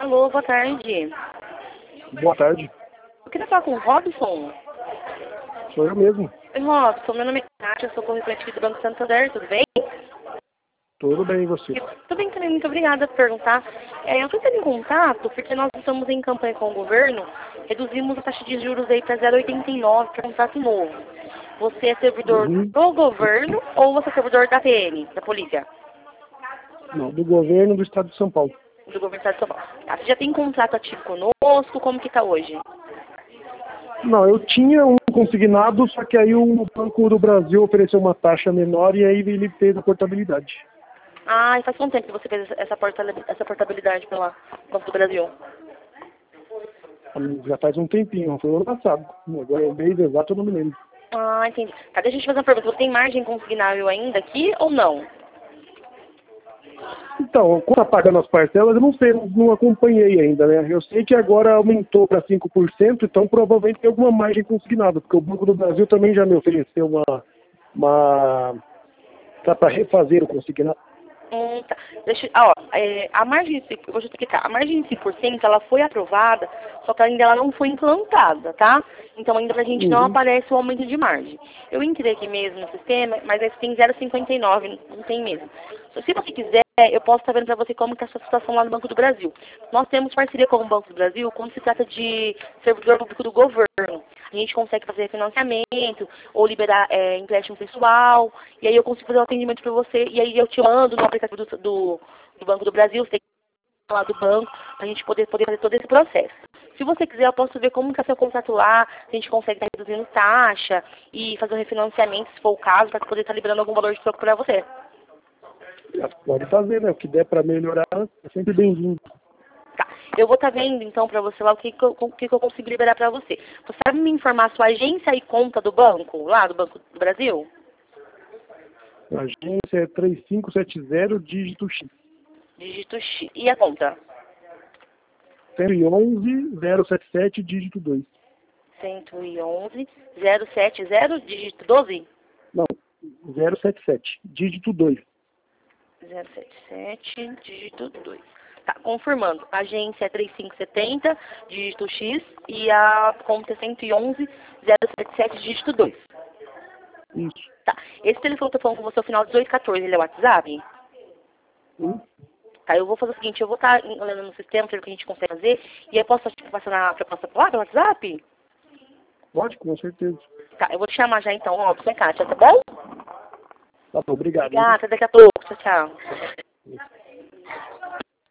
Alô, boa tarde. Boa tarde. Eu queria falar com o Robson. Sou eu mesmo. Oi, Robson, meu nome é Kátia, eu sou correspondente aqui do Banco Santander, tudo bem? Tudo bem, e você? Tudo bem também, muito obrigada por perguntar. Eu estou tendo em contato porque nós estamos em campanha com o governo, reduzimos a taxa de juros aí para 0,89 para contrato novo. Você é servidor do governo ou você é servidor da PM, da polícia? Não, do governo do estado de São Paulo. Do governo do estado de São Paulo. Você já tem contrato ativo conosco? Como que está hoje? Não, eu tinha um consignado, só que aí o Banco do Brasil ofereceu uma taxa menor e aí ele fez a portabilidade. Ah, e faz quanto tempo que você fez essa portabilidade pela Banco do Brasil? Já faz um tempinho, foi ano passado. Agora o mês exato eu não me lembro. Ah, entendi. Tá, deixa eu te fazer uma pergunta. Você tem margem consignável ainda aqui ou não? Então, como tá pagando as parcelas, eu não sei, não acompanhei ainda, né? Eu sei que agora aumentou para 5%, então provavelmente tem alguma margem consignada, porque o Banco do Brasil também já me ofereceu uma para refazer o consignado. Tá. A margem de 5%, eu vou explicar. A margem de 5%, ela foi aprovada, só que ainda ela não foi implantada, tá? Então ainda pra gente não aparece o aumento de margem. Eu entrei aqui mesmo no sistema, mas aí tem 0,59, não tem mesmo. Se você quiser, eu posso estar vendo para você como que é a sua situação lá no Banco do Brasil. Nós temos parceria com o Banco do Brasil quando se trata de servidor público do governo. A gente consegue fazer financiamento ou liberar empréstimo pessoal, e aí eu consigo fazer um atendimento para você, e aí eu te mando no aplicativo do Banco do Brasil, você tem que falar do banco, para a gente poder fazer todo esse processo. Se você quiser, eu posso ver como que é seu contrato lá, se a gente consegue estar reduzindo taxa e fazer um refinanciamento, se for o caso, para poder estar liberando algum valor de troco para você. Pode fazer, né? O que der para melhorar é sempre bem-vindo. Tá. Eu vou estar vendo, então, para você lá o que eu consigo liberar para você. Você sabe me informar a sua agência e conta do banco, lá do Banco do Brasil? A agência é 3570, dígito X. Dígito X. E a conta? 111 077, dígito 2. 111 070, dígito 12? Não, 077, dígito 2. 077, dígito 2. Tá, confirmando. A agência é 3570, dígito X, e a conta é 111 077, dígito 2. Isso. Tá. Esse telefone que eu tô falando com você, é o final 1814, ele é o WhatsApp? Tá, eu vou fazer o seguinte, eu vou estar olhando no sistema, para ver o que a gente consegue fazer, e aí posso te passar na proposta lá pelo WhatsApp? Pode, com certeza. Tá, eu vou te chamar já então, ó, Kátia, tá bom? Tá bom, obrigado. Obrigada, até daqui a pouco, tchau, tchau.